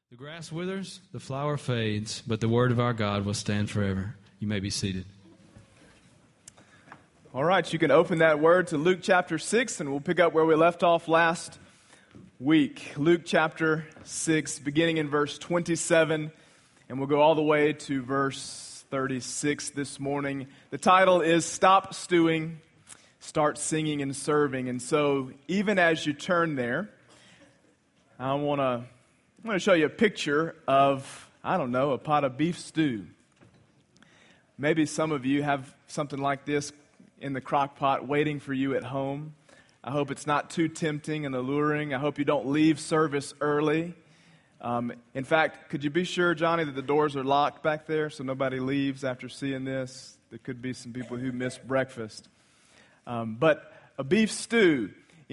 The grass withers, the flower fades, but the word of our God will stand forever. You may be seated. All right, you can open that word to Luke chapter 6, and we'll pick up where we left off last week. Luke chapter 6, beginning in verse 27, and we'll go all the way to verse 36 this morning. The title is Stop Stewing, Start Singing and Serving. And so, even as you turn there, I'm going to show you a picture of, a pot of beef stew. Maybe some of you have something like this in the crock pot waiting for you at home. I hope it's not too tempting and alluring. I hope you don't leave service early. In fact, could you be sure, Johnny, that the doors are locked back there so nobody leaves after seeing this? There could be some people who miss breakfast. But a beef stew,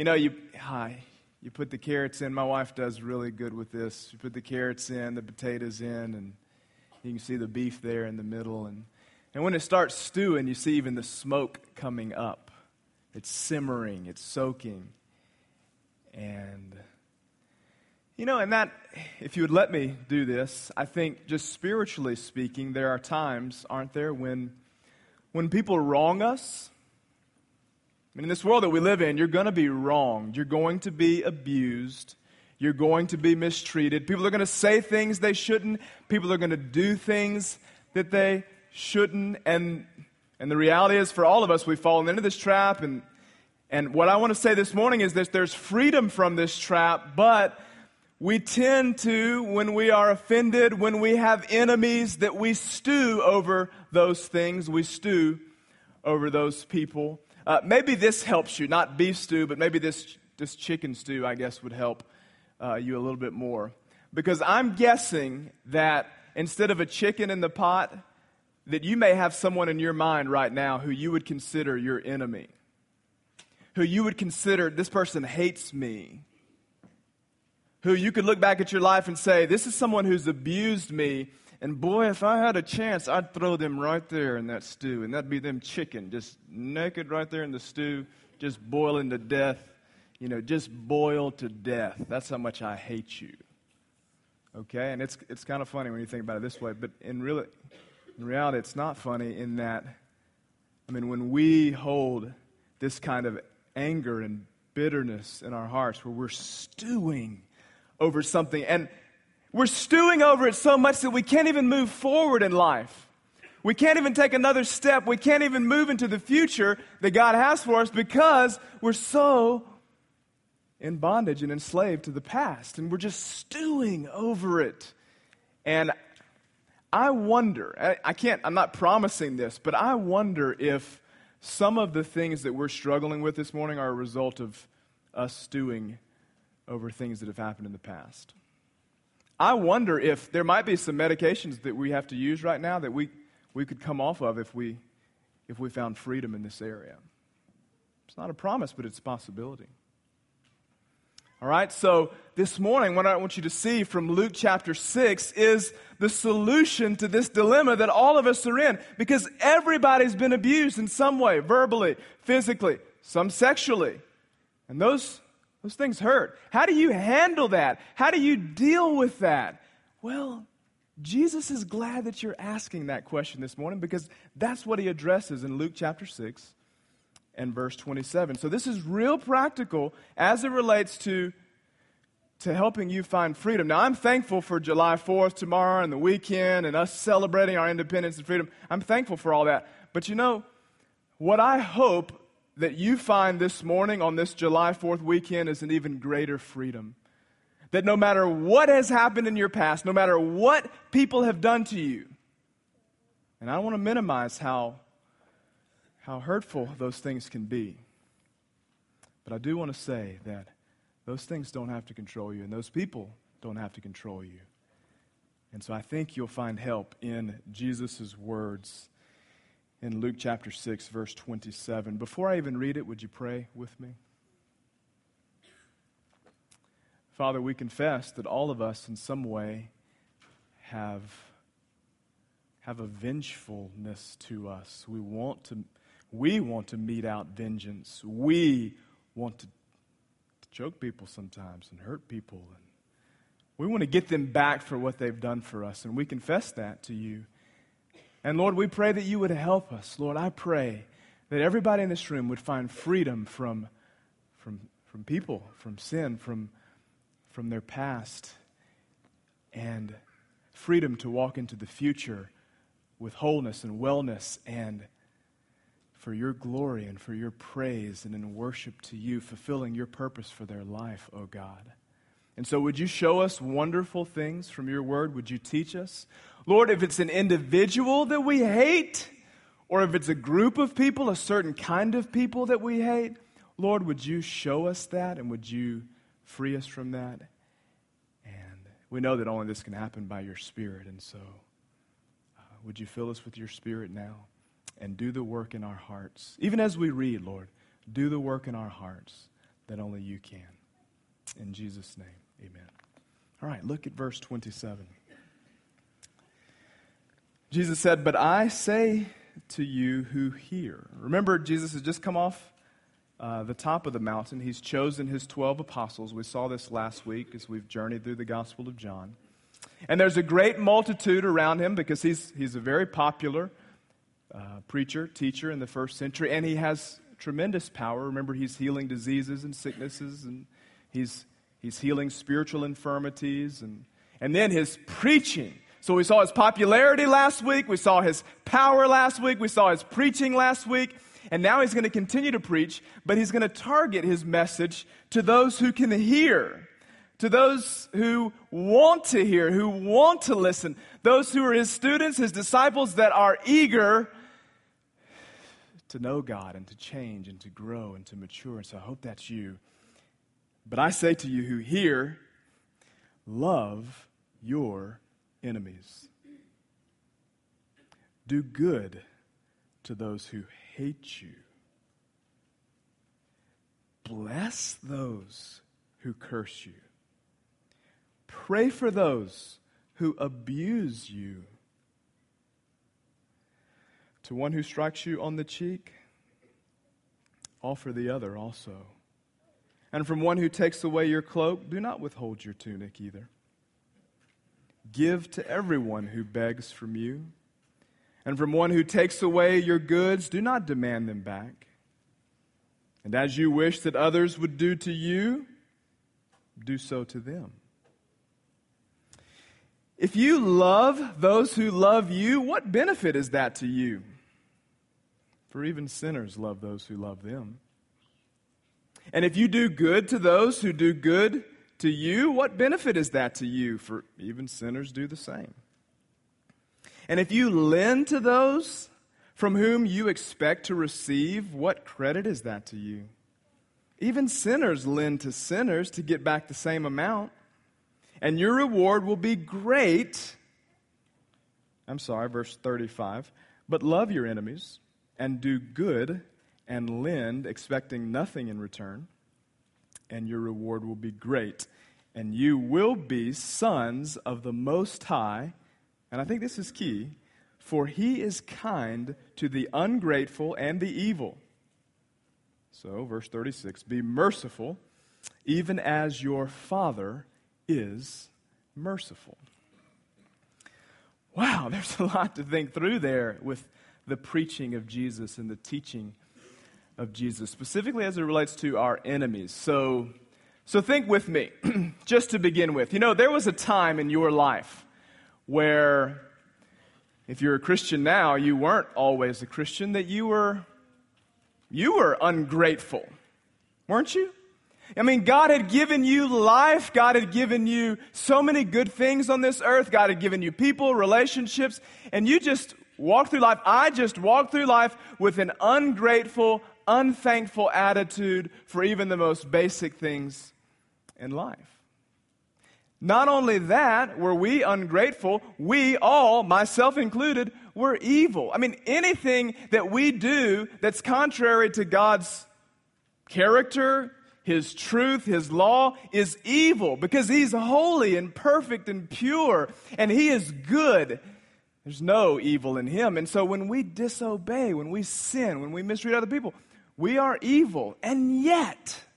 you put the carrots in. My wife does really good with this. You put the carrots in, the potatoes in, and you can see the beef there in the middle. And when it starts stewing, you see even the smoke coming up. It's simmering, it's soaking. And that, if you would let me do this, I think just spiritually speaking, there are times, aren't there, when people wrong us. In this world that we live in, you're going to be wronged. You're going to be abused. You're going to be mistreated. People are going to say things they shouldn't. People are going to do things that they shouldn't. And the reality is, for all of us, we've fallen into this trap. And what I want to say this morning is that there's freedom from this trap, but we tend to, when we are offended, when we have enemies, that we stew over those things. We stew over those people. Maybe this helps you, not beef stew, but maybe this chicken stew, I guess, would help you a little bit more. Because I'm guessing that instead of a chicken in the pot, that you may have someone in your mind right now who you would consider your enemy. Who you would consider, this person hates me. Who you could look back at your life and say, this is someone who's abused me. And boy, if I had a chance, I'd throw them right there in that stew. And that'd be them chicken, just naked right there in the stew, just boiling to death. Just boil to death. That's how much I hate you. Okay? And it's kind of funny when you think about it this way. But in reality, it's not funny in that, when we hold this kind of anger and bitterness in our hearts where we're stewing over something, and we're stewing over it so much that we can't even move forward in life. We can't even take another step. We can't even move into the future that God has for us because we're so in bondage and enslaved to the past. And we're just stewing over it. And I wonder, I'm not promising this, but I wonder if some of the things that we're struggling with this morning are a result of us stewing over things that have happened in the past. I wonder if there might be some medications that we have to use right now that we could come off of if we found freedom in this area. It's not a promise, but it's a possibility. All right, so this morning, what I want you to see from Luke chapter 6 is the solution to this dilemma that all of us are in, because everybody's been abused in some way, verbally, physically, some sexually. And those things hurt. How do you handle that? How do you deal with that? Well, Jesus is glad that you're asking that question this morning because that's what he addresses in Luke chapter 6 and verse 27. So this is real practical as it relates to helping you find freedom. Now, I'm thankful for July 4th tomorrow and the weekend and us celebrating our independence and freedom. I'm thankful for all that. But what I hope that you find this morning on this July 4th weekend is an even greater freedom. That no matter what has happened in your past, no matter what people have done to you, and I don't want to minimize how hurtful those things can be, but I do want to say that those things don't have to control you, and those people don't have to control you. And so I think you'll find help in Jesus' words in Luke chapter 6, verse 27. Before I even read it, would you pray with me? Father, we confess that all of us in some way have a vengefulness to us. We want to mete out vengeance. We want to choke people sometimes and hurt people. We want to get them back for what they've done for us, and we confess that to you. And Lord, we pray that you would help us. Lord, I pray that everybody in this room would find freedom from people, from sin, from their past, and freedom to walk into the future with wholeness and wellness, and for your glory and for your praise and in worship to you, fulfilling your purpose for their life, oh God. And so would you show us wonderful things from your word? Would you teach us? Lord, if it's an individual that we hate, or if it's a group of people, a certain kind of people that we hate, Lord, would you show us that, and would you free us from that? And we know that only this can happen by your Spirit, and so would you fill us with your Spirit now and do the work in our hearts? Even as we read, Lord, do the work in our hearts that only you can. In Jesus' name, amen. All right, look at verse 27. Jesus said, "But I say to you who hear." Remember, Jesus has just come off the top of the mountain. He's chosen his 12 apostles. We saw this last week as we've journeyed through the Gospel of John. And there's a great multitude around him because he's a very popular preacher, teacher in the first century, and he has tremendous power. Remember, he's healing diseases and sicknesses, and he's healing spiritual infirmities, and then his preaching. So we saw his popularity last week, we saw his power last week, we saw his preaching last week, and now he's going to continue to preach, but he's going to target his message to those who can hear, to those who want to hear, who want to listen, those who are his students, his disciples that are eager to know God and to change and to grow and to mature. And so I hope that's you. But I say to you who hear, love your enemies. Do good to those who hate you. Bless those who curse you. Pray for those who abuse you. To one who strikes you on the cheek, offer the other also. And from one who takes away your cloak, do not withhold your tunic either. Give to everyone who begs from you. And from one who takes away your goods, do not demand them back. And as you wish that others would do to you, do so to them. If you love those who love you, what benefit is that to you? For even sinners love those who love them. And if you do good to those who do good to you, what benefit is that to you? For even sinners do the same. And if you lend to those from whom you expect to receive, what credit is that to you? Even sinners lend to sinners to get back the same amount. And your reward will be great. Verse 35. But love your enemies and do good and lend, expecting nothing in return. And your reward will be great. And you will be sons of the Most High. And I think this is key. For he is kind to the ungrateful and the evil. So, verse 36. Be merciful, even as your Father is merciful. Wow, there's a lot to think through there with the preaching of Jesus and the teaching of Jesus, specifically as it relates to our enemies. So think with me, just to begin with. You know, there was a time in your life where, if you're a Christian now, you weren't always a Christian, that you were ungrateful, weren't you? I mean, God had given you life. God had given you so many good things on this earth. God had given you people, relationships, and you just walked through life. I just walked through life with an ungrateful, unthankful attitude for even the most basic things in life. Not only that, were we ungrateful, we all, myself included, were evil. I mean, anything that we do that's contrary to God's character, His truth, His law, is evil because He's holy and perfect and pure, and He is good. There's no evil in Him. And so when we disobey, when we sin, when we mistreat other people, we are evil. And yet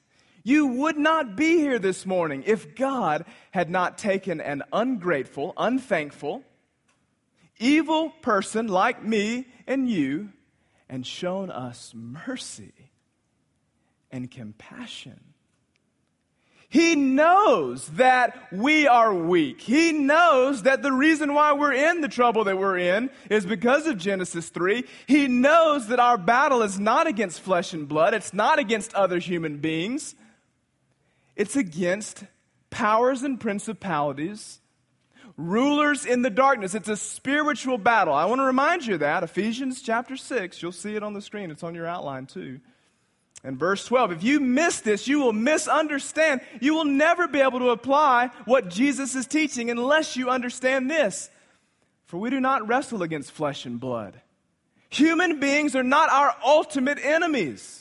You would not be here this morning if God had not taken an ungrateful, unthankful, evil person like me and you and shown us mercy and compassion. He knows that we are weak. He knows that the reason why we're in the trouble that we're in is because of Genesis 3. He knows that our battle is not against flesh and blood. It's not against other human beings. It's against powers and principalities, rulers in the darkness. It's a spiritual battle. I want to remind you of that. Ephesians chapter 6, you'll see it on the screen. It's on your outline too. And verse 12, if you miss this, you will misunderstand. You will never be able to apply what Jesus is teaching unless you understand this. For we do not wrestle against flesh and blood. Human beings are not our ultimate enemies,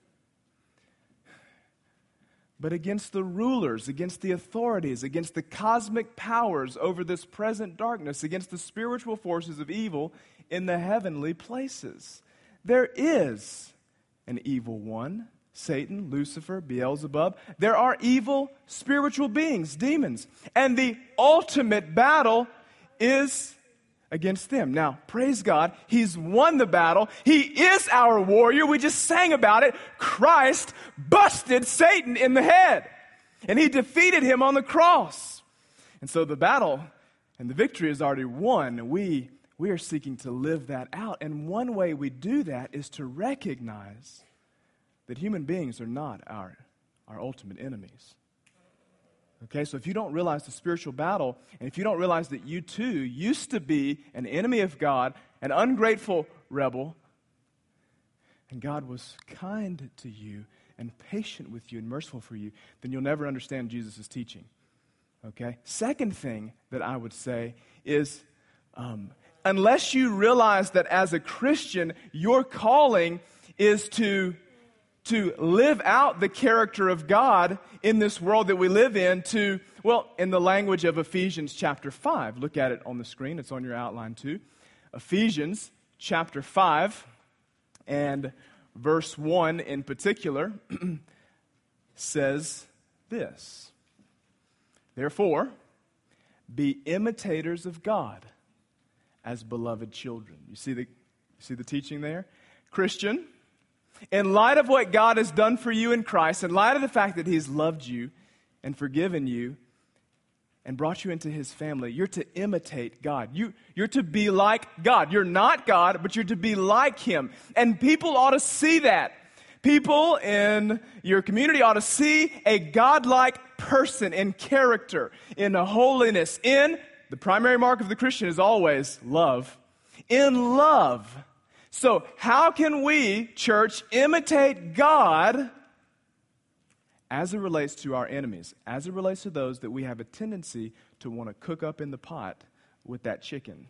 but against the rulers, against the authorities, against the cosmic powers over this present darkness, against the spiritual forces of evil in the heavenly places. There is an evil one, Satan, Lucifer, Beelzebub. There are evil spiritual beings, demons. And the ultimate battle is against them. Now, praise God, He's won the battle. He is our warrior. We just sang about it. Christ busted Satan in the head, and He defeated him on the cross. And so the battle and the victory is already won. We are seeking to live that out. And one way we do that is to recognize that human beings are not our ultimate enemies. Okay, so if you don't realize the spiritual battle, and if you don't realize that you too used to be an enemy of God, an ungrateful rebel, and God was kind to you and patient with you and merciful for you, then you'll never understand Jesus' teaching. Okay? Second thing that I would say is, unless you realize that as a Christian, your calling is to live out the character of God in this world that we live in, in the language of Ephesians chapter 5. Look at it on the screen. It's on your outline too. Ephesians chapter 5 and verse 1 in particular says this: Therefore, be imitators of God as beloved children. You see the teaching there? Christian, in light of what God has done for you in Christ, in light of the fact that He's loved you and forgiven you and brought you into His family, you're to imitate God. You're to be like God. You're not God, but you're to be like Him. And people ought to see that. People in your community ought to see a God-like person in character, in holiness, in the primary mark of the Christian is always love. In love. So how can we, church, imitate God as it relates to our enemies, as it relates to those that we have a tendency to want to cook up in the pot with that chicken?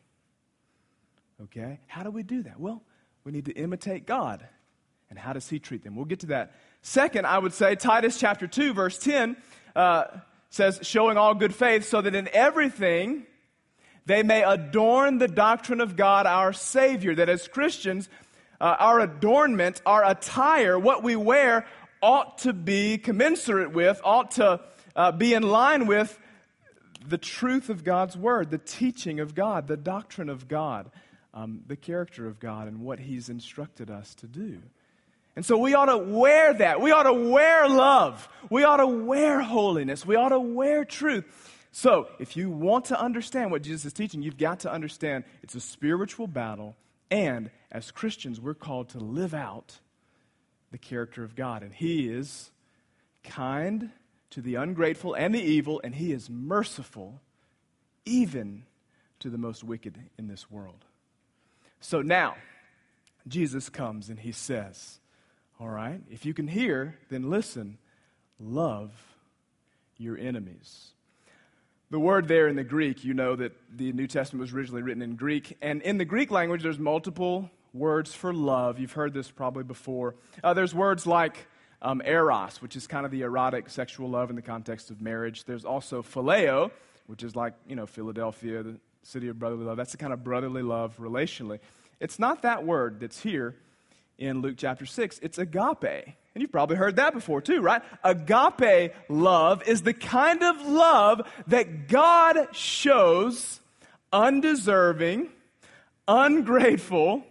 Okay? How do we do that? Well, we need to imitate God. And how does He treat them? We'll get to that. Second, I would say Titus chapter 2, verse 10 says, showing all good faith, so that in everything they may adorn the doctrine of God our Savior. That as Christians, our adornment, our attire, what we wear ought to be commensurate with, ought to be in line with the truth of God's Word, the teaching of God, the doctrine of God, the character of God, and what He's instructed us to do. And so we ought to wear that. We ought to wear love. We ought to wear holiness. We ought to wear truth. So, if you want to understand what Jesus is teaching, you've got to understand it's a spiritual battle, and as Christians, we're called to live out the character of God. And He is kind to the ungrateful and the evil, and He is merciful even to the most wicked in this world. So now, Jesus comes and He says, all right, if you can hear, then listen, love your enemies. The word there in the Greek, you know that the New Testament was originally written in Greek. And in the Greek language, there's multiple words for love. You've heard this probably before. There's words like eros, which is kind of the erotic sexual love in the context of marriage. There's also phileo, which is like, Philadelphia, the city of brotherly love. That's the kind of brotherly love relationally. It's not that word that's here in Luke chapter 6. It's agape. And you've probably heard that before too, right? Agape love is the kind of love that God shows undeserving, ungrateful,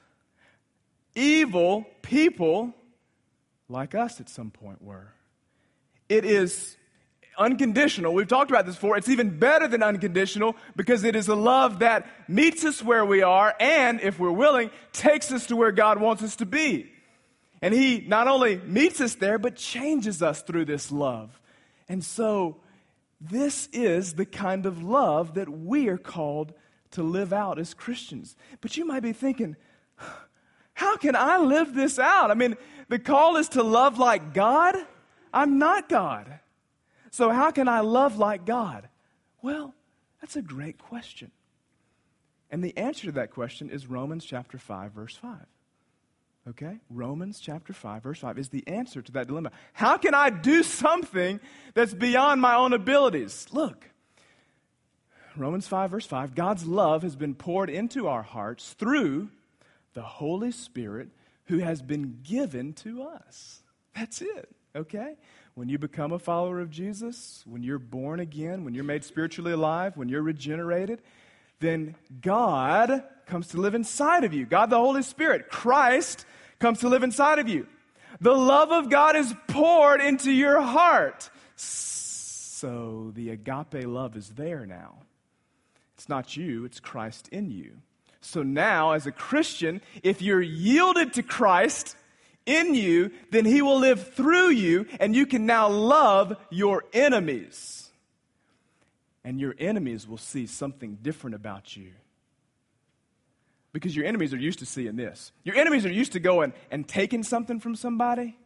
evil people like us at some point were. It is unconditional. We've talked about this before. It's even better than unconditional because it is a love that meets us where we are and, if we're willing, takes us to where God wants us to be. And He not only meets us there, but changes us through this love. And so, this is the kind of love that we are called to live out as Christians. But you might be thinking, how can I live this out? I mean, the call is to love like God. I'm not God. So how can I love like God? Well, that's a great question. And the answer to that question is Romans chapter 5, verse 5. Okay? Romans chapter 5, verse 5 is the answer to that dilemma. How can I do something that's beyond my own abilities? Look, Romans 5, verse 5, God's love has been poured into our hearts through the Holy Spirit who has been given to us. That's it, okay? When you become a follower of Jesus, when you're born again, when you're made spiritually alive, when you're regenerated, then God comes to live inside of you. God the Holy Spirit, Christ, comes to live inside of you. The love of God is poured into your heart. So the agape love is there now. It's not you, it's Christ in you. So now, as a Christian, if you're yielded to Christ in you, then He will live through you, and you can now love your enemies. And your enemies will see something different about you. Because your enemies are used to seeing this. Your enemies are used to going and taking something from somebody,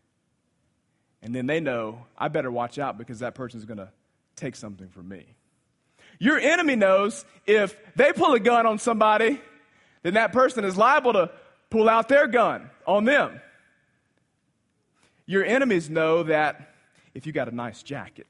and then they know, I better watch out because that person's going to take something from me. Your enemy knows if they pull a gun on somebody, then that person is liable to pull out their gun on them. Your enemies know that if you got a nice jacket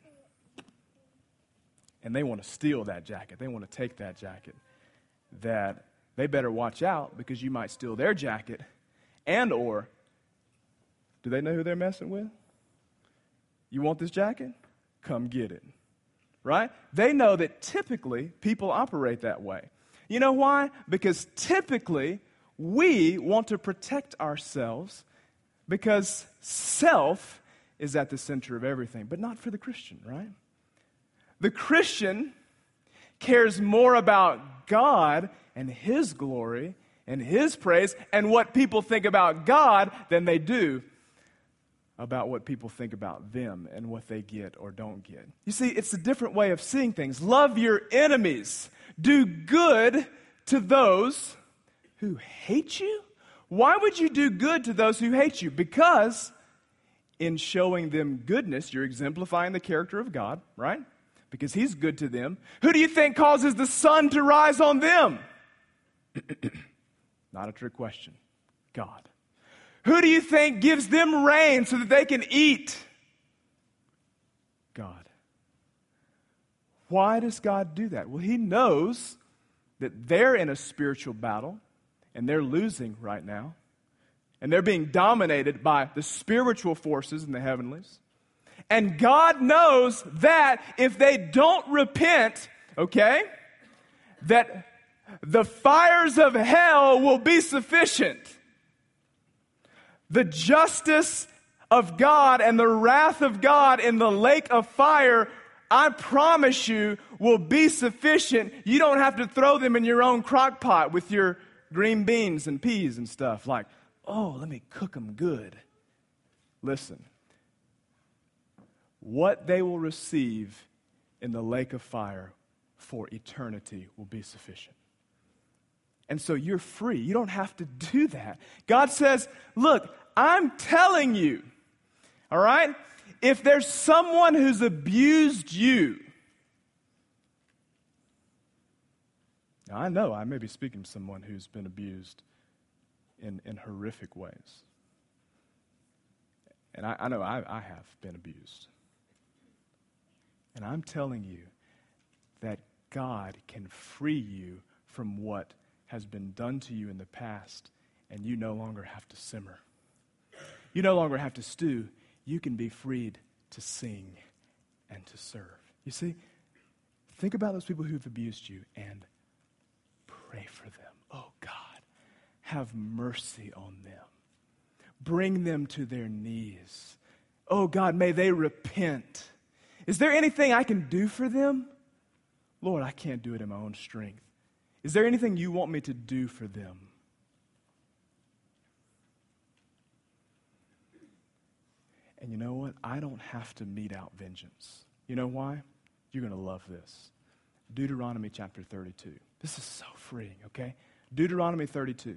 and they want to steal that jacket, they want to take that jacket, that they better watch out because you might steal their jacket, and or, do they know who they're messing with? You want this jacket? Come get it. Right? They know that typically people operate that way. You know why? Because typically we want to protect ourselves because self is at the center of everything, but not for the Christian, right? The Christian cares more about God and His glory and His praise and what people think about God than they do about what people think about them and what they get or don't get. You see, it's a different way of seeing things. Love your enemies. Do good to those who hate you. Why would you do good to those who hate you? Because in showing them goodness, you're exemplifying the character of God, right? Because He's good to them. Who do you think causes the sun to rise on them? Not a trick question. God. Who do you think gives them rain so that they can eat? God. Why does God do that? Well, He knows that they're in a spiritual battle and they're losing right now. And they're being dominated by the spiritual forces in the heavenlies. And God knows that if they don't repent, okay, that the fires of hell will be sufficient. The justice of God and the wrath of God in the lake of fire, I promise you, will be sufficient. You don't have to throw them in your own crock pot with your green beans and peas and stuff like, oh, let me cook them good. Listen, what they will receive in the lake of fire for eternity will be sufficient. And so you're free. You don't have to do that. God says, look, I'm telling you, all right? If there's someone who's abused you, now I know I may be speaking to someone who's been abused in horrific ways. And I know I have been abused. And I'm telling you that God can free you from what has been done to you in the past, and you no longer have to simmer. You no longer have to stew. You can be freed to sing and to serve. You see, think about those people who've abused you and pray for them. Oh, God, have mercy on them. Bring them to their knees. Oh, God, may they repent. Is there anything I can do for them? Lord, I can't do it in my own strength. Is there anything you want me to do for them? And you know what? I don't have to mete out vengeance. You know why? You're going to love this. Deuteronomy chapter 32. This is so freeing, okay? Deuteronomy 32,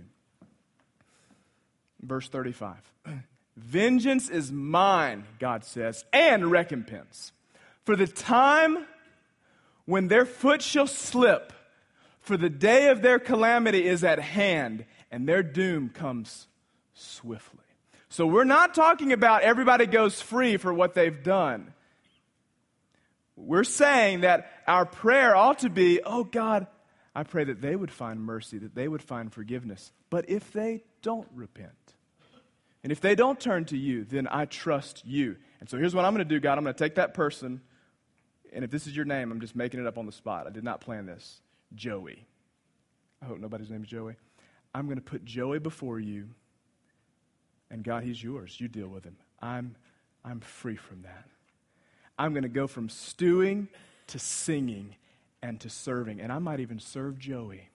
verse 35. Vengeance is mine, God says, and recompense. For the time when their foot shall slip, for the day of their calamity is at hand, and their doom comes swiftly. So we're not talking about everybody goes free for what they've done. We're saying that our prayer ought to be, oh God, I pray that they would find mercy, that they would find forgiveness. But if they don't repent, and if they don't turn to you, then I trust you. And so here's what I'm going to do, God. I'm going to take that person, and if this is your name, I'm just making it up on the spot. I did not plan this. Joey. I hope nobody's name is Joey. I'm going to put Joey before you, and God, he's yours. You deal with him. I'm free from that. I'm going to go from stewing to singing and to serving. And I might even serve Joey.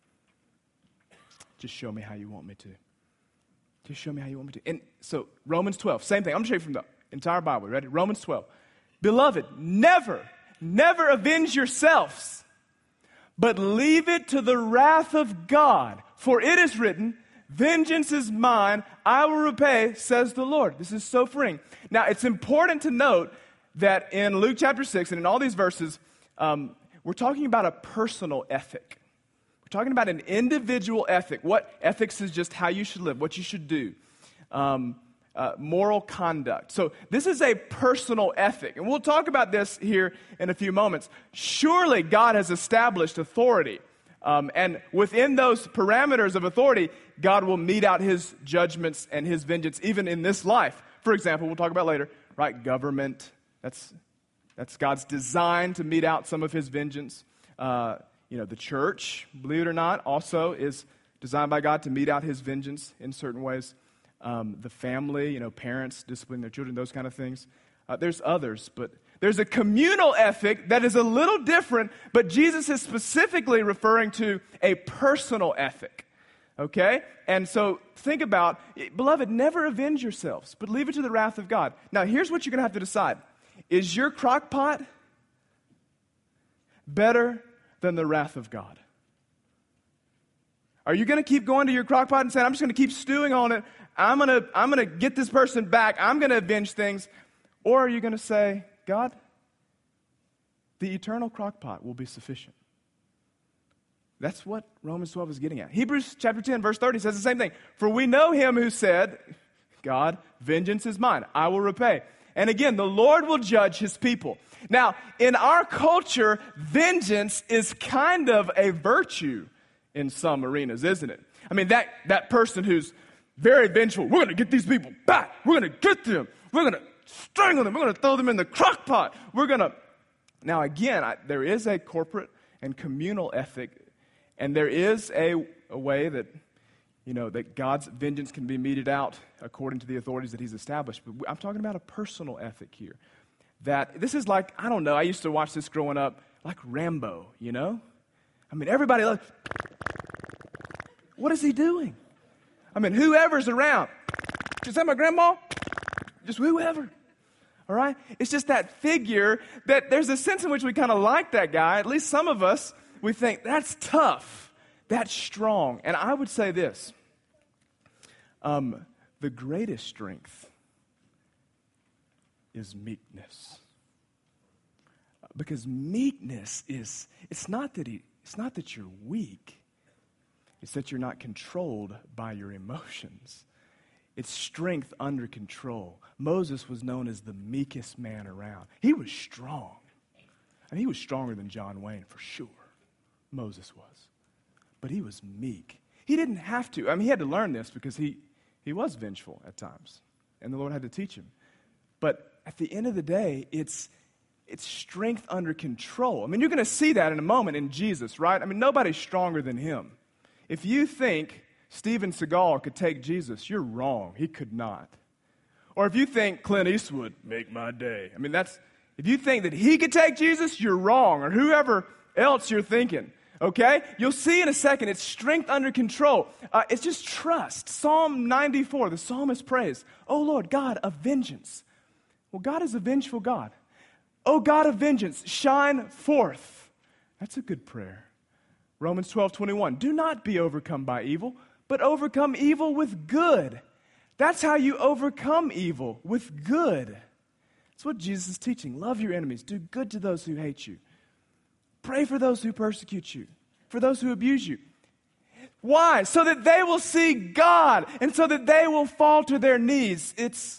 Just show me how you want me to. Just show me how you want me to. And so Romans 12, same thing. I'm going to show you from the entire Bible. Ready? Romans 12. Beloved, never avenge yourselves, but leave it to the wrath of God. For it is written, vengeance is mine, I will repay, says the Lord. This is so freeing. Now, it's important to note that in Luke chapter 6 and in all these verses, we're talking about a personal ethic. We're talking about an individual ethic. What ethics is just how you should live, what you should do, moral conduct. So this is a personal ethic. And we'll talk about this here in a few moments. Surely God has established authority. And within those parameters of authority, God will mete out his judgments and his vengeance even in this life. For example, we'll talk about later, right? Government. That's God's design to mete out some of his vengeance. The church, believe it or not, also is designed by God to mete out his vengeance in certain ways. The family, parents disciplining their children, those kind of things. There's others, but there's a communal ethic that is a little different, but Jesus is specifically referring to a personal ethic. Okay? And so think about, beloved, never avenge yourselves, but leave it to the wrath of God. Now, here's what you're going to have to decide. Is your crock pot better than the wrath of God? Are you going to keep going to your crock pot and saying, I'm just going to keep stewing on it. I'm going to get this person back. I'm going to avenge things. Or are you going to say, God, the eternal crock pot will be sufficient? That's what Romans 12 is getting at. Hebrews chapter 10, verse 30 says the same thing. For we know him who said, God, vengeance is mine. I will repay. And again, the Lord will judge his people. Now, in our culture, vengeance is kind of a virtue in some arenas, isn't it? I mean, that person who's very vengeful, we're going to get these people back. We're going to get them. We're going to strangle them. We're going to throw them in the crock pot. Now again, there is a corporate and communal ethic, and there is a way that, that God's vengeance can be meted out according to the authorities that he's established. But I'm talking about a personal ethic here. That this is like, I don't know, I used to watch this growing up, like Rambo, I mean, everybody loves, what is he doing? I mean, whoever's around, is that my grandma? Just whoever. All right? It's just that figure that there's a sense in which we kind of like that guy. At least some of us, we think, that's tough. That's strong. And I would say this. The greatest strength is meekness. Because meekness it's not that you're weak. It's that you're not controlled by your emotions. It's strength under control. Moses was known as the meekest man around. He was strong. And he was stronger than John Wayne for sure. Moses was. But he was meek. He didn't have to. I mean, he had to learn this because he was vengeful at times. and the Lord had to teach him. But at the end of the day, it's strength under control. I mean, you're going to see that in a moment in Jesus, right? I mean, nobody's stronger than him. If you think Steven Seagal could take Jesus, you're wrong. He could not. Or if you think Clint Eastwood, make my day. I mean, if you think that he could take Jesus, you're wrong. Or whoever else you're thinking. Okay? You'll see in a second, it's strength under control. It's just trust. Psalm 94, the psalmist prays, "Oh Lord, God of vengeance." Well, God is a vengeful God. "Oh God of vengeance, shine forth." That's a good prayer. Romans 12:21, "Do not be overcome by evil, but overcome evil with good." That's how you overcome evil, with good. That's what Jesus is teaching. Love your enemies. Do good to those who hate you. Pray for those who persecute you, for those who abuse you. Why? So that they will see God and so that they will fall to their knees. It's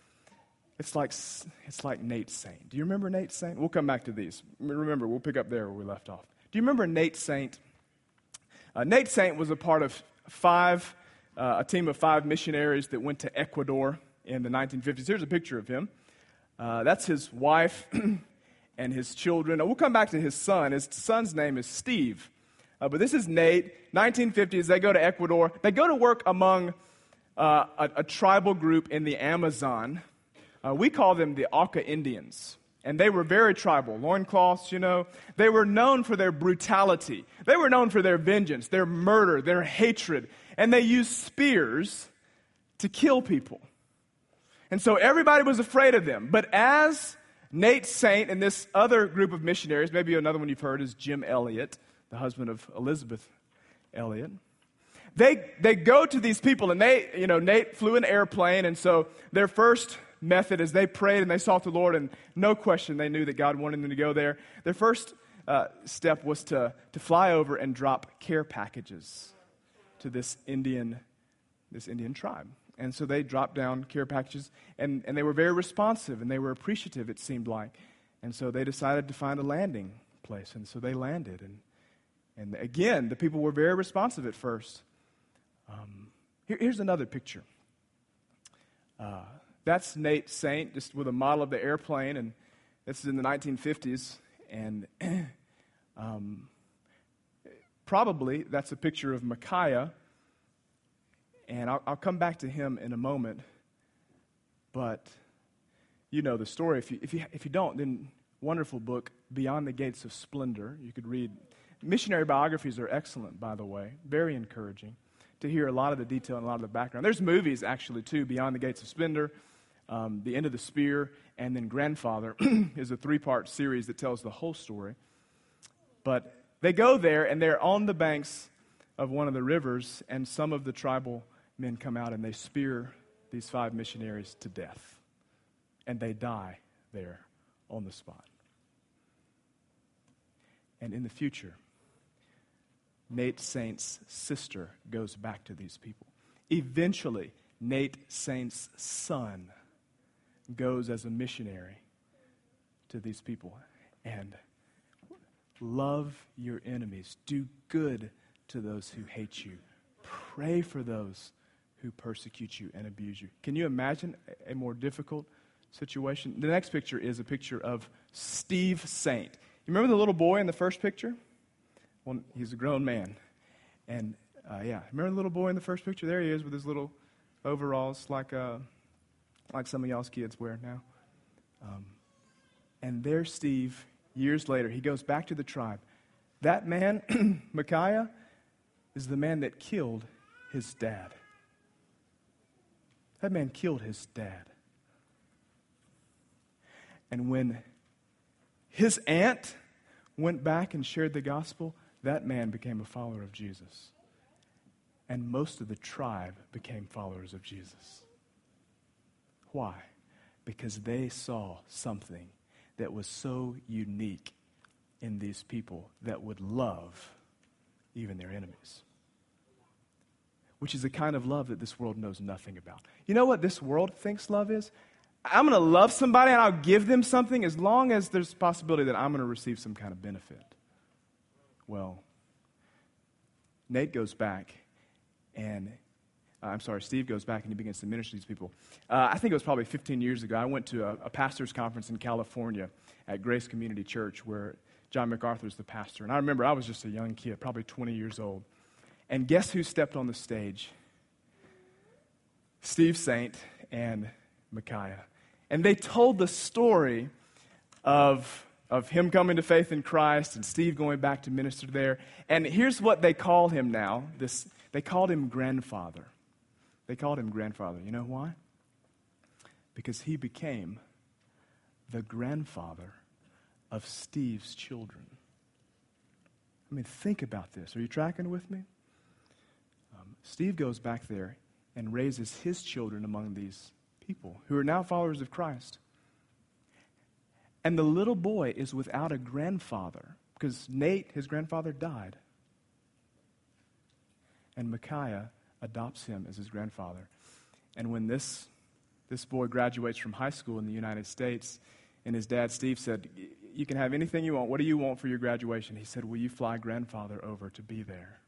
like Nate Saint. Do you remember Nate Saint? We'll come back to these. Remember, we'll pick up there where we left off. Do you remember Nate Saint? Nate Saint was a part of a team of 5 missionaries that went to Ecuador in the 1950s. Here's a picture of him. That's his wife and his children. We'll come back to his son. His son's name is Steve. But this is Nate. 1950s, they go to Ecuador. They go to work among a tribal group in the Amazon. We call them the Auca Indians. And they were very tribal, loincloths, you know. They were known for their brutality. They were known for their vengeance, their murder, their hatred. And they used spears to kill people. And so everybody was afraid of them. But as Nate Saint and this other group of missionaries, maybe another one you've heard is Jim Elliot, the husband of Elizabeth Elliot. They go to these people, and Nate flew an airplane, and so their first method is they prayed and they sought the Lord, and no question they knew that God wanted them to go there. Their first step was to fly over and drop care packages to this Indian tribe. And so they dropped down care packages, and they were very responsive, and they were appreciative, it seemed like. And so they decided to find a landing place, and so they landed. And again, the people were very responsive at first. Here's another picture. That's Nate Saint, just with a model of the airplane, and this is in the 1950s. And probably that's a picture of Micaiah. And I'll come back to him in a moment. But you know the story. If you don't, then wonderful book, Beyond the Gates of Splendor. You could read. Missionary biographies are excellent, by the way. Very encouraging to hear a lot of the detail and a lot of the background. There's movies, actually, too, Beyond the Gates of Splendor, The End of the Spear, and then Grandfather is a 3-part series that tells the whole story. But they go there, and they're on the banks of one of the rivers, and some of the tribal men come out, and they spear these 5 missionaries to death. And they die there on the spot. And in the future, Nate Saint's sister goes back to these people. Eventually, Nate Saint's son goes as a missionary to these people. And love your enemies. Do good to those who hate you. Pray for those who persecute you and abuse you. Can you imagine a more difficult situation? The next picture is a picture of Steve Saint. You remember the little boy in the first picture? Well, he's a grown man. And, remember the little boy in the first picture? There he is with his little overalls like some of y'all's kids wear now. And there's Steve, years later. He goes back to the tribe. That man, Micaiah, is the man that killed his dad. That man killed his dad. And when his aunt went back and shared the gospel, that man became a follower of Jesus. And most of the tribe became followers of Jesus. Why? Because they saw something that was so unique in these people that would love even their enemies. Which is the kind of love that this world knows nothing about. You know what this world thinks love is? I'm going to love somebody and I'll give them something as long as there's a possibility that I'm going to receive some kind of benefit. Well, Nate goes back, and Steve goes back and he begins to minister to these people. I think it was probably 15 years ago. I went to a pastor's conference in California at Grace Community Church where John MacArthur's the pastor. And I remember I was just a young kid, probably 20 years old. And guess who stepped on the stage? Steve Saint and Micaiah. And they told the story of him coming to faith in Christ and Steve going back to minister there. And here's what they call him now. They called him grandfather. They called him grandfather. You know why? Because he became the grandfather of Steve's children. I mean, think about this. Are you tracking with me? Steve goes back there and raises his children among these people who are now followers of Christ. And the little boy is without a grandfather because Nate, his grandfather, died. And Micaiah adopts him as his grandfather. And when this boy graduates from high school in the United States, and his dad, Steve, said, "You can have anything you want. What do you want for your graduation?" He said, "Will you fly grandfather over to be there?"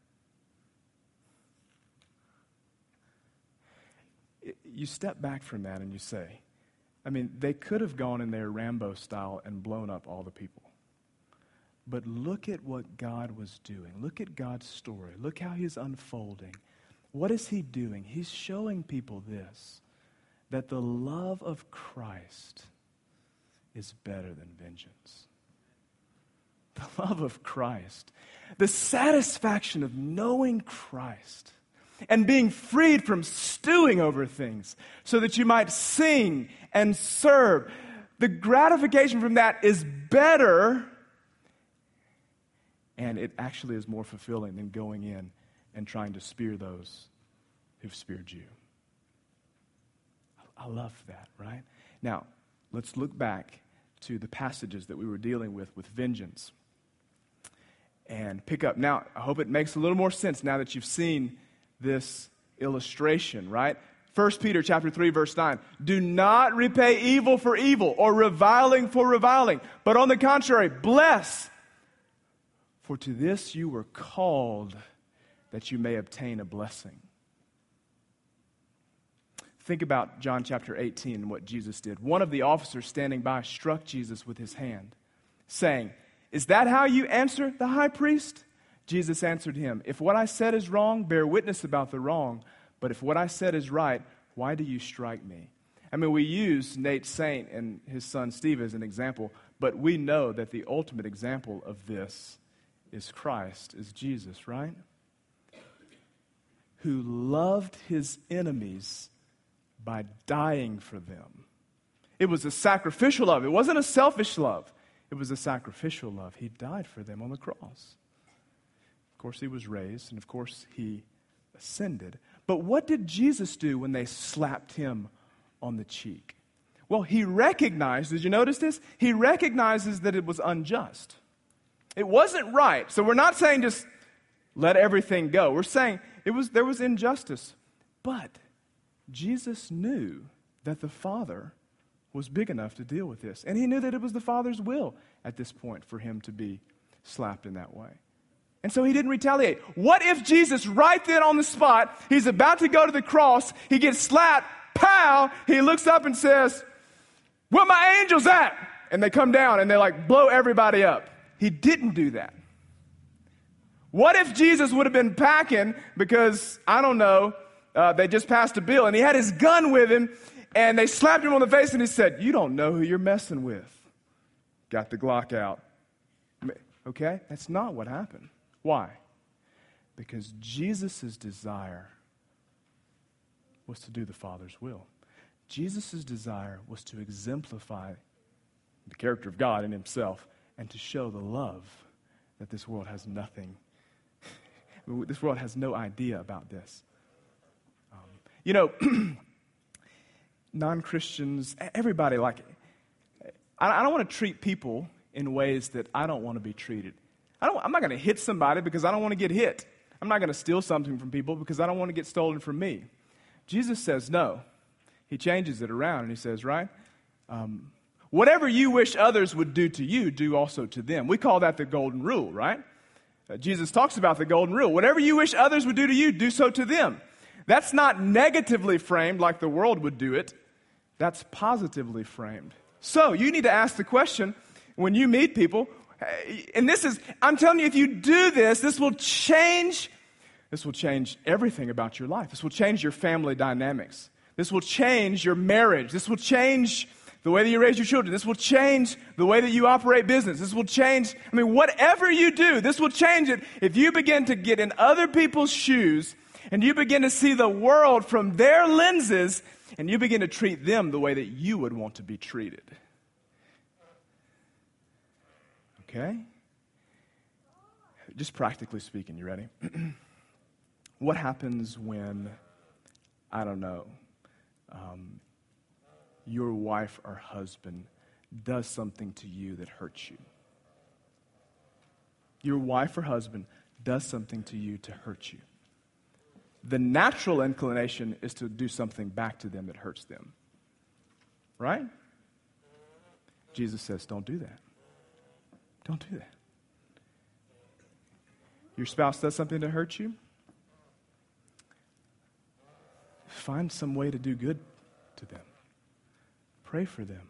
You step back from that and you say, I mean, they could have gone in their Rambo style and blown up all the people. But look at what God was doing. Look at God's story. Look how he's unfolding. What is he doing? He's showing people this, that the love of Christ is better than vengeance. The love of Christ. The satisfaction of knowing Christ and being freed from stewing over things so that you might sing and serve. The gratification from that is better, and it actually is more fulfilling than going in and trying to spear those who've speared you. I love that, right? Now, let's look back to the passages that we were dealing with vengeance and pick up. Now, I hope it makes a little more sense now that you've seen this illustration, right? 1 Peter chapter 3, verse 9. Do not repay evil for evil or reviling for reviling, but on the contrary, bless. For to this you were called, that you may obtain a blessing. Think about John chapter 18 and what Jesus did. One of the officers standing by struck Jesus with his hand, saying, "Is that how you answer the high priest?" Jesus answered him, "If what I said is wrong, bear witness about the wrong. But if what I said is right, why do you strike me?" I mean, we use Nate Saint and his son Steve as an example, but we know that the ultimate example of this is Christ, is Jesus, right? Who loved his enemies by dying for them. It was a sacrificial love. It wasn't a selfish love. It was a sacrificial love. He died for them on the cross. Of course, he was raised, and of course, he ascended. But what did Jesus do when they slapped him on the cheek? Well, he recognized, did you notice this? He recognizes that it was unjust. It wasn't right. So we're not saying just let everything go. We're saying there was injustice. But Jesus knew that the Father was big enough to deal with this. And he knew that it was the Father's will at this point for him to be slapped in that way. And so he didn't retaliate. What if Jesus, right then on the spot, he's about to go to the cross, he gets slapped, pow, he looks up and says, "Where my angels at?" And they come down and they blow everybody up. He didn't do that. What if Jesus would have been packing because, I don't know, they just passed a bill and he had his gun with him and they slapped him on the face and he said, "You don't know who you're messing with." Got the Glock out. Okay? That's not what happened. Why? Because Jesus' desire was to do the Father's will. Jesus' desire was to exemplify the character of God in himself and to show the love that this world has nothing. This world has no idea about this. Non-Christians, everybody I don't want to treat people in ways that I don't want to be treated. I'm not going to hit somebody because I don't want to get hit. I'm not going to steal something from people because I don't want to get stolen from me. Jesus says no. He changes it around and he says, right? Whatever you wish others would do to you, do also to them. We call that the golden rule, right? Jesus talks about the golden rule. Whatever you wish others would do to you, do so to them. That's not negatively framed like the world would do it. That's positively framed. So you need to ask the question when you meet people, and I'm telling you, if you do this, this will change everything about your life. This will change your family dynamics. This will change your marriage. This will change the way that you raise your children. This will change the way that you operate business. This will change, whatever you do, this will change it if you begin to get in other people's shoes and you begin to see the world from their lenses and you begin to treat them the way that you would want to be treated. Okay? Just practically speaking, you ready? What happens when, your wife or husband does something to you that hurts you? Your wife or husband does something to you to hurt you. The natural inclination is to do something back to them that hurts them. Right? Jesus says, don't do that. Don't do that. Your spouse does something to hurt you? Find some way to do good to them. Pray for them.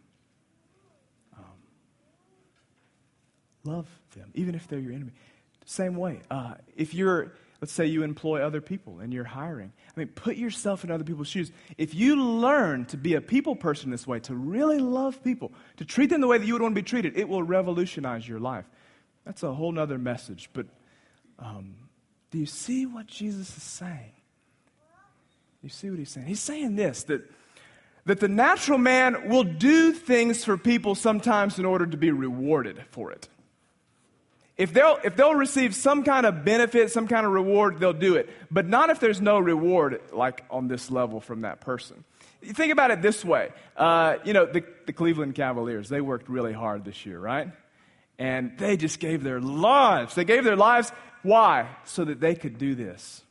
Love them, even if they're your enemy. Same way. Let's say you employ other people and you're hiring. Put yourself in other people's shoes. If you learn to be a people person this way, to really love people, to treat them the way that you would want to be treated, it will revolutionize your life. That's a whole nother message. But do you see what Jesus is saying? You see what he's saying? He's saying this, that the natural man will do things for people sometimes in order to be rewarded for it. If they'll receive some kind of benefit, some kind of reward, they'll do it. But not if there's no reward, like on this level from that person. You think about it this way. The Cleveland Cavaliers, they worked really hard this year, right? And they just gave their lives. They gave their lives. Why? So that they could do this.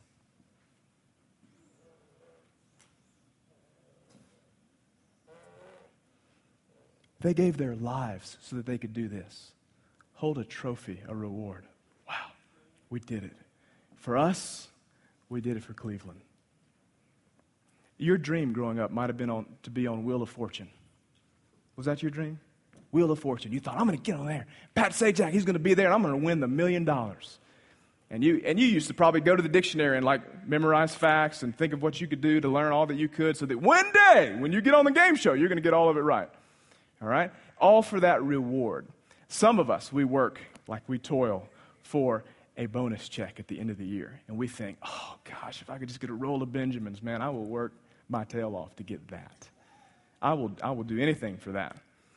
They gave their lives so that they could do this. Hold a trophy, a reward. Wow, we did it. For us, we did it for Cleveland. Your dream growing up might have been to be on Wheel of Fortune. Was that your dream? Wheel of Fortune. You thought, I'm going to get on there. Pat Sajak, he's going to be there, and I'm going to win the $1 million. And you used to probably go to the dictionary and memorize facts and think of what you could do to learn all that you could so that one day, when you get on the game show, you're going to get all of it right. All right? All for that reward. Some of us, we work, we toil for a bonus check at the end of the year. And we think, oh, gosh, if I could just get a roll of Benjamins, man, I will work my tail off to get that. I will do anything for that.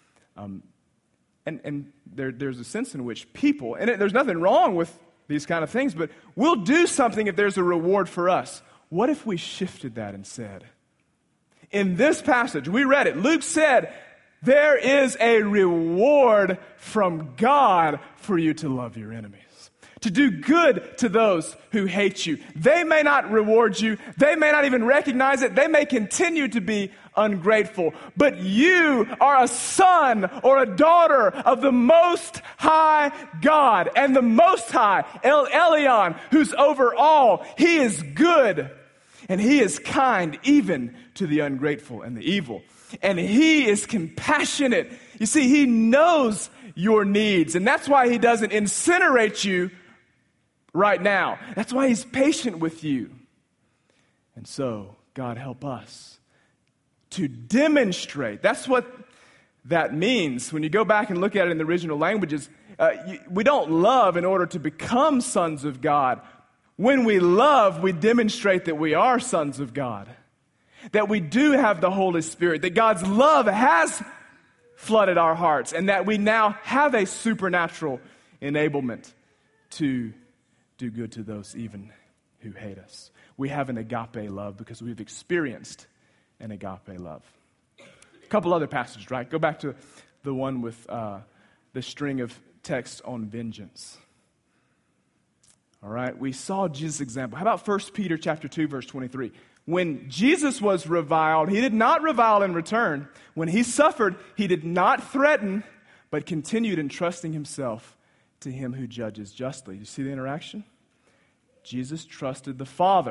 And there's a sense in which people, and there's nothing wrong with these kind of things, but we'll do something if there's a reward for us. What if we shifted that and said, in this passage, we read it, Luke said, there is a reward from God for you to love your enemies, to do good to those who hate you. They may not reward you. They may not even recognize it. They may continue to be ungrateful. But you are a son or a daughter of the Most High God. And the Most High, El Elyon, who's over all, He is good. And He is kind even to the ungrateful and the evil. And He is compassionate. You see, He knows your needs. And that's why He doesn't incinerate you right now. That's why He's patient with you. And so, God help us to demonstrate. That's what that means. When you go back and look at it in the original languages, we don't love in order to become sons of God. When we love, we demonstrate that we are sons of God. That we do have the Holy Spirit, that God's love has flooded our hearts, and that we now have a supernatural enablement to do good to those even who hate us. We have an agape love because we've experienced an agape love. A couple other passages, right? Go back to the one with the string of texts on vengeance. All right, we saw Jesus' example. How about 1 Peter chapter 2, verse 23? When Jesus was reviled, He did not revile in return. When He suffered, He did not threaten, but continued entrusting Himself to Him who judges justly. You see the interaction? Jesus trusted the Father,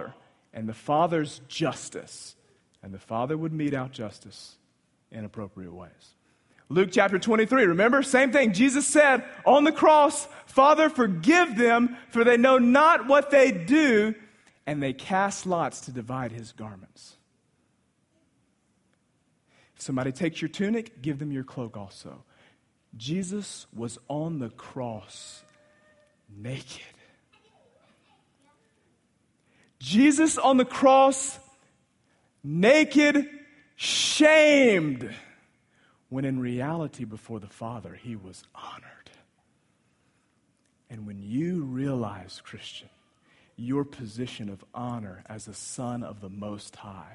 and the Father's justice. And the Father would mete out justice in appropriate ways. Luke chapter 23, remember? Same thing. Jesus said on the cross, Father, forgive them, for they know not what they do. And they cast lots to divide his garments. If somebody takes your tunic, give them your cloak also. Jesus was on the cross naked. Jesus on the cross naked, shamed, when in reality before the Father he was honored. And when you realize, Christian, your position of honor as a son of the Most High,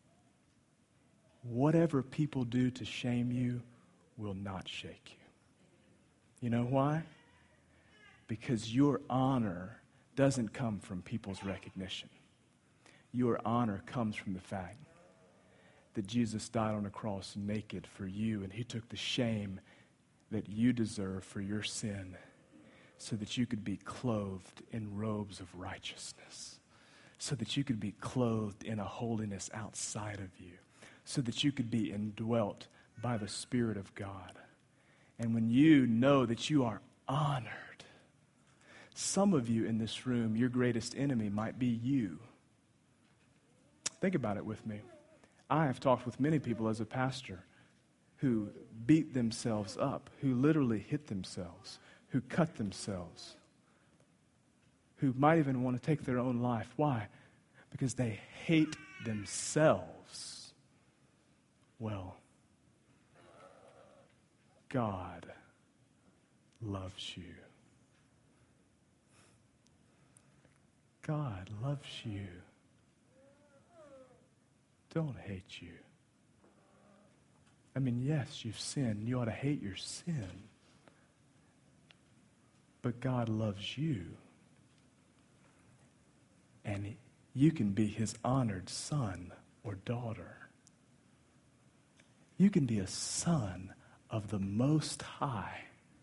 whatever people do to shame you will not shake you. You know why? Because your honor doesn't come from people's recognition. Your honor comes from the fact that Jesus died on a cross naked for you, and he took the shame that you deserve for your sin so that you could be clothed in robes of righteousness, so that you could be clothed in a holiness outside of you, so that you could be indwelt by the Spirit of God. And when you know that you are honored, some of you in this room, your greatest enemy might be you. Think about it with me. I have talked with many people as a pastor who beat themselves up, who literally hit themselves, who cut themselves, who might even want to take their own life. Why? Because they hate themselves. Well, God loves you. God loves you. Don't hate you. I mean, yes, you've sinned. You ought to hate your sin. But God loves you. And you can be his honored son or daughter. You can be a son of the Most High.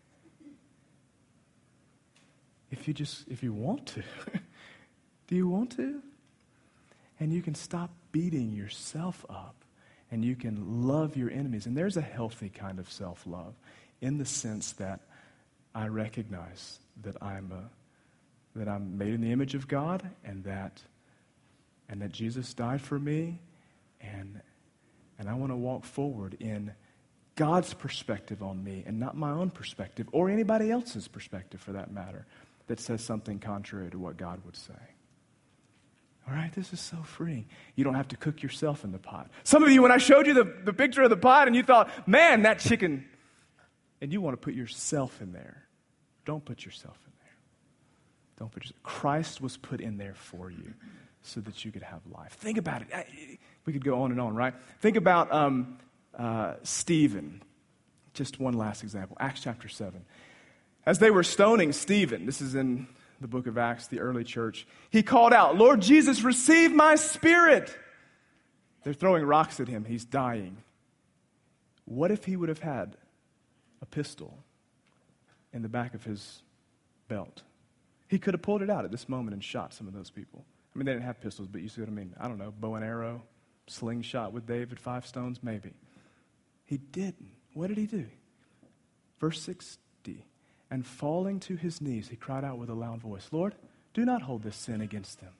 If you want to. Do you want to? And you can stop beating yourself up, and you can love your enemies. And there's a healthy kind of self-love in the sense that I recognize that I'm made in the image of God, and that Jesus died for me, and I want to walk forward in God's perspective on me and not my own perspective or anybody else's perspective for that matter that says something contrary to what God would say. All right, this is so freeing. You don't have to cook yourself in the pot. Some of you, when I showed you the picture of the pot and you thought, man, that chicken, and you want to put yourself in there. Don't put yourself in there. Don't put yourself. Christ was put in there for you so that you could have life. Think about it. We could go on and on, right? Think about Stephen. Just one last example. Acts chapter 7. As they were stoning Stephen, this is in the book of Acts, the early church, he called out, Lord Jesus, receive my spirit. They're throwing rocks at him. He's dying. What if he would have had a pistol in the back of his belt? He could have pulled it out at this moment and shot some of those people. I mean, they didn't have pistols, but you see what I mean? I don't know, bow and arrow, slingshot with David, 5 stones, maybe. He didn't. What did he do? Verse 60. And falling to his knees, he cried out with a loud voice, Lord, do not hold this sin against them.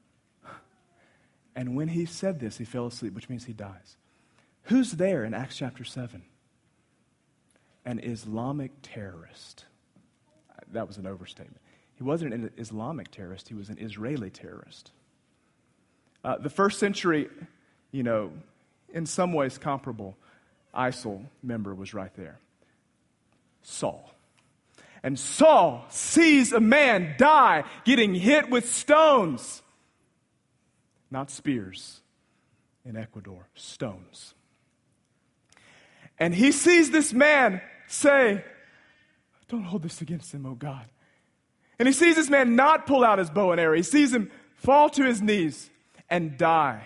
And when he said this, he fell asleep, which means he dies. Who's there in Acts chapter 7? An Islamic terrorist. That was an overstatement. He wasn't an Islamic terrorist. He was an Israeli terrorist. The first century, in some ways comparable, ISIL member was right there. Saul. And Saul sees a man die getting hit with stones. Not spears in Ecuador, stones. And he sees this man say, don't hold this against him, oh God. And he sees this man not pull out his bow and arrow. He sees him fall to his knees and die.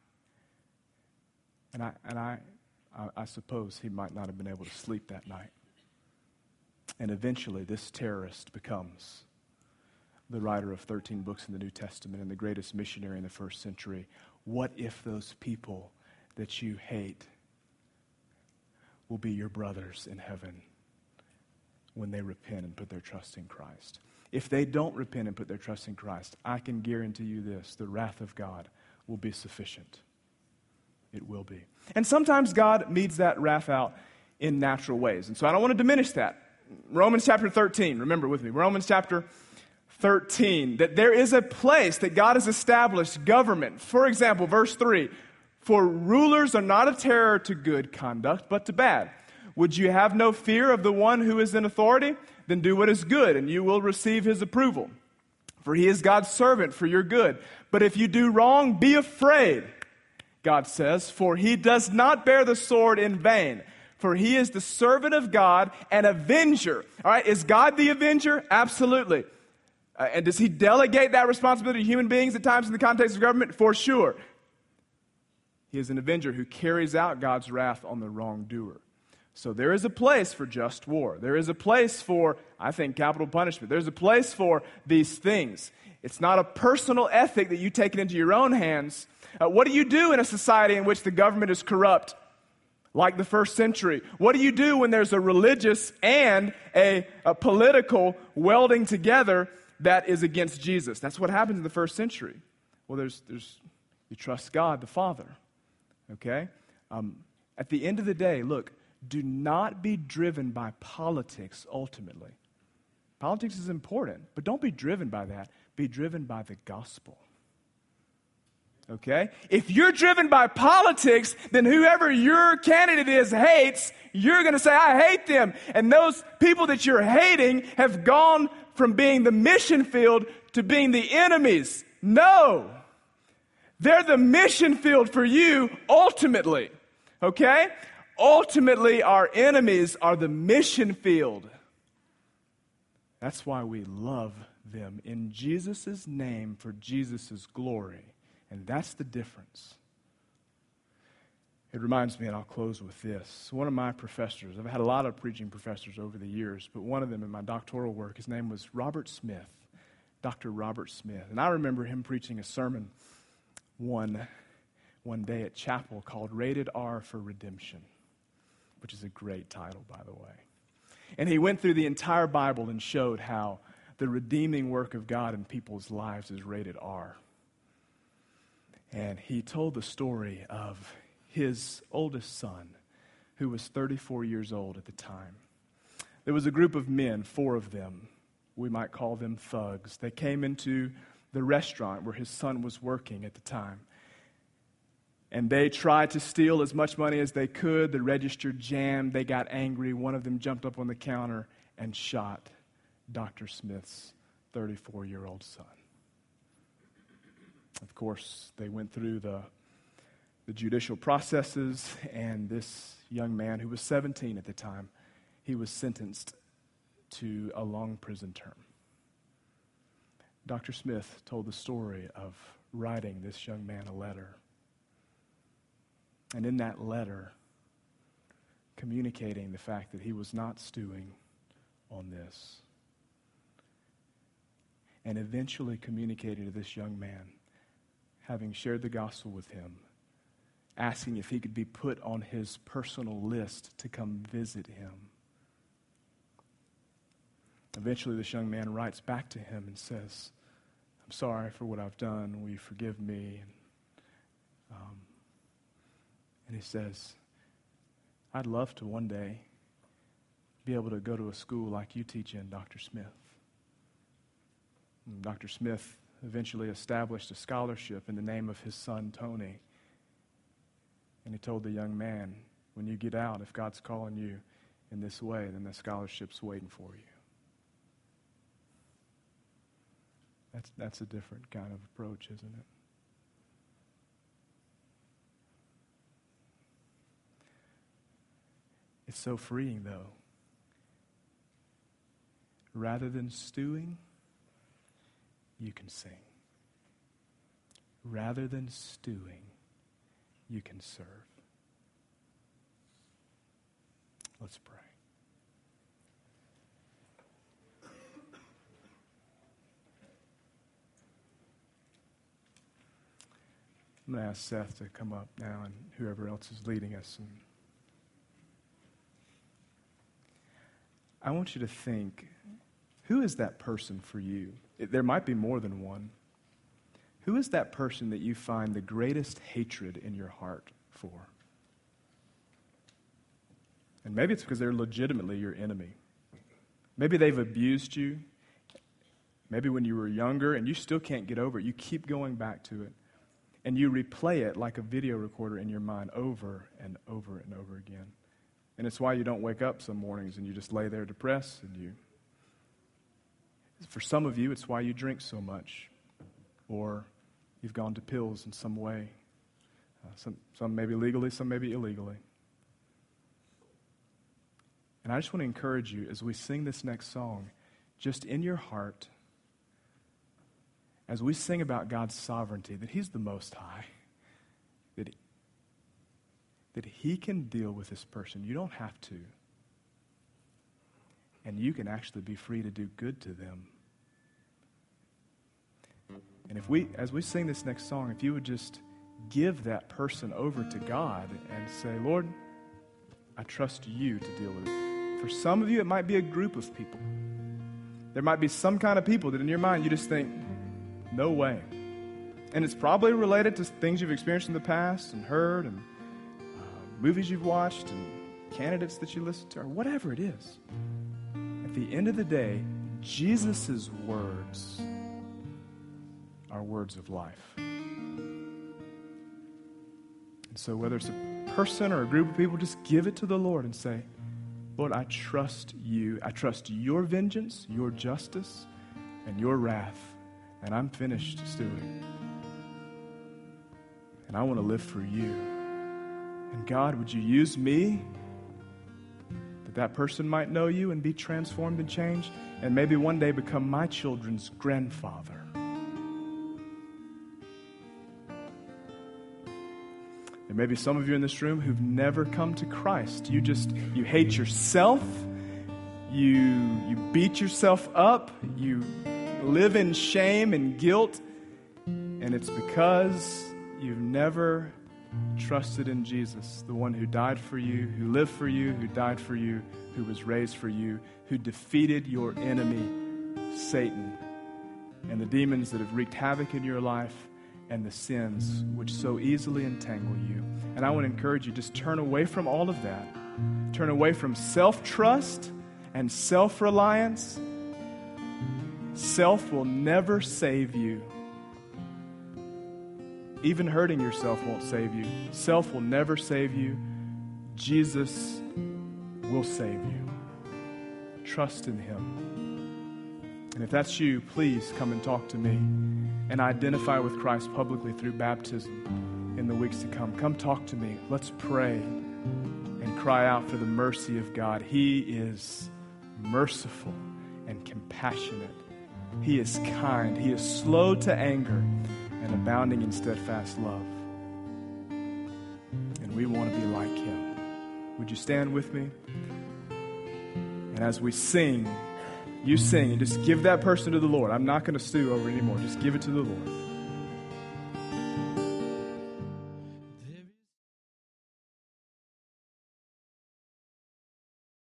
And I suppose he might not have been able to sleep that night. And eventually this terrorist becomes the writer of 13 books in the New Testament and the greatest missionary in the first century, what if those people that you hate will be your brothers in heaven when they repent and put their trust in Christ? If they don't repent and put their trust in Christ, I can guarantee you this, the wrath of God will be sufficient. It will be. And sometimes God meets that wrath out in natural ways. And so I don't want to diminish that. Romans chapter 13, remember with me, Romans chapter 13, that there is a place that God has established government. For example, verse 3, for rulers are not a terror to good conduct, but to bad. Would you have no fear of the one who is in authority? Then do what is good, and you will receive his approval. For he is God's servant for your good. But if you do wrong, be afraid, God says, for he does not bear the sword in vain. For he is the servant of God, an avenger. All right, is God the avenger? Absolutely. And does he delegate that responsibility to human beings at times in the context of government? For sure. He is an avenger who carries out God's wrath on the wrongdoer. So there is a place for just war. There is a place for, I think, capital punishment. There's a place for these things. It's not a personal ethic that you take it into your own hands. What do you do in a society in which the government is corrupt, like the first century? What do you do when there's a religious and a political welding together that is against Jesus? That's what happens in the first century. Well, you trust God the Father, okay? At the end of the day, look, do not be driven by politics ultimately. Politics is important, but don't be driven by that. Be driven by the gospel. Okay? If you're driven by politics, then whoever your candidate is hates, you're going to say, I hate them. And those people that you're hating have gone from being the mission field to being the enemies. No. They're the mission field for you ultimately. Okay? Ultimately, our enemies are the mission field. That's why we love them in Jesus' name for Jesus' glory. And that's the difference. It reminds me, and I'll close with this. One of my professors, I've had a lot of preaching professors over the years, but one of them in my doctoral work, his name was Robert Smith, Dr. Robert Smith. And I remember him preaching a sermon one day at chapel called Rated R for Redemption, which is a great title, by the way. And he went through the entire Bible and showed how the redeeming work of God in people's lives is rated R. And he told the story of his oldest son, who was 34 years old at the time. There was a group of men, 4 of them. We might call them thugs. They came into the restaurant where his son was working at the time. And they tried to steal as much money as they could. The register jammed. They got angry. One of them jumped up on the counter and shot Dr. Smith's 34-year-old son. Of course, they went through the judicial processes, and this young man, who was 17 at the time, he was sentenced to a long prison term. Dr. Smith told the story of writing this young man a letter. And in that letter, communicating the fact that he was not stewing on this. And eventually communicated to this young man, having shared the gospel with him, asking if he could be put on his personal list to come visit him. Eventually, this young man writes back to him and says, I'm sorry for what I've done. Will you forgive me? And he says, I'd love to one day be able to go to a school like you teach in, Dr. Smith. And Dr. Smith eventually established a scholarship in the name of his son, Tony. And he told the young man, when you get out, if God's calling you in this way, then the scholarship's waiting for you. That's a different kind of approach, isn't it? It's so freeing, though. Rather than stewing, you can sing. Rather than stewing, you can serve. Let's pray. I'm going to ask Seth to come up now and whoever else is leading us. And I want you to think, who is that person for you? There might be more than one. Who is that person that you find the greatest hatred in your heart for? And maybe it's because they're legitimately your enemy. Maybe they've abused you. Maybe when you were younger and you still can't get over it, you keep going back to it. And you replay it like a video recorder in your mind over and over and over again. And it's why you don't wake up some mornings and you just lay there depressed. For some of you, it's why you drink so much. Or you've gone to pills in some way. Some maybe legally, some maybe illegally. And I just want to encourage you as we sing this next song, just in your heart, as we sing about God's sovereignty, that He's the Most High, that He can deal with this person. You don't have to. And you can actually be free to do good to them. And as we sing this next song, if you would just give that person over to God and say, Lord, I trust you to deal with it. For some of you, it might be a group of people. There might be some kind of people that in your mind you just think, no way. And it's probably related to things you've experienced in the past and heard and movies you've watched and candidates that you listen to or whatever it is. At the end of the day, Jesus' words are words of life. And so whether it's a person or a group of people, just give it to the Lord and say, Lord, I trust you. I trust your vengeance, your justice, and your wrath. And I'm finished stewing. And I want to live for you. And God, would you use me that person might know you and be transformed and changed and maybe one day become my children's grandfather. There may be some of you in this room who've never come to Christ. You hate yourself. You beat yourself up. You live in shame and guilt. And it's because you've never trusted in Jesus, the one who died for you, who lived for you, who died for you, who was raised for you, who defeated your enemy, Satan, and the demons that have wreaked havoc in your life and the sins which so easily entangle you. And I want to encourage you, just turn away from all of that. Turn away from self-trust and self-reliance. Self will never save you. Even hurting yourself won't save you. Self will never save you. Jesus will save you. Trust in Him. And if that's you, please come and talk to me and identify with Christ publicly through baptism in the weeks to come. Come talk to me. Let's pray and cry out for the mercy of God. He is merciful and compassionate. He is kind. He is slow to anger and abounding in steadfast love. And we want to be like Him. Would you stand with me? And as we sing, you sing and just give that person to the Lord. I'm not going to stew over anymore. Just give it to the Lord.